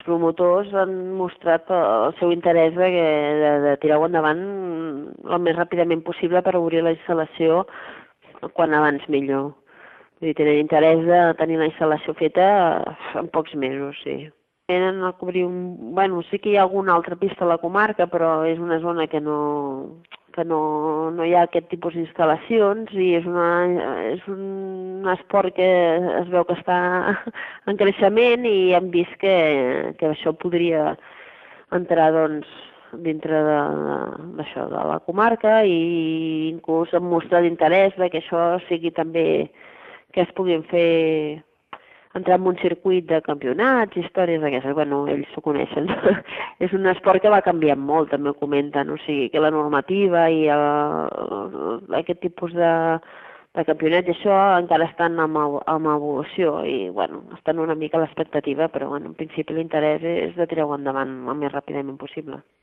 Els promotors han mostrat el seu interès de tirar-ho endavant el més ràpidament possible per obrir la instal·lació quan abans millor. Vull dir, tenen interès de tenir la instal·lació feta en pocs mesos, sí. Tenen a cobrir Bueno, sí que hi ha alguna altra pista a la comarca, però és una zona que no hi ha aquest tipus d'instal·lacions i és un esport que es veu que està en creixement i hem vist que això podria entrar, doncs, dintre d'això, de la comarca, i inclús hem mostrat interès que això sigui també que es puguin fer entrar en un circuit de campionats, històries d'aquestes. Bueno, ells s'ho coneixen. És un esport que va canviant molt, també ho comenten. O sigui, que la normativa i aquest tipus de campionats, això encara estan en evolució i, bueno, estan una mica a l'expectativa, però, bueno, en principi l'interès és de tirar-ho endavant el més ràpidament possible.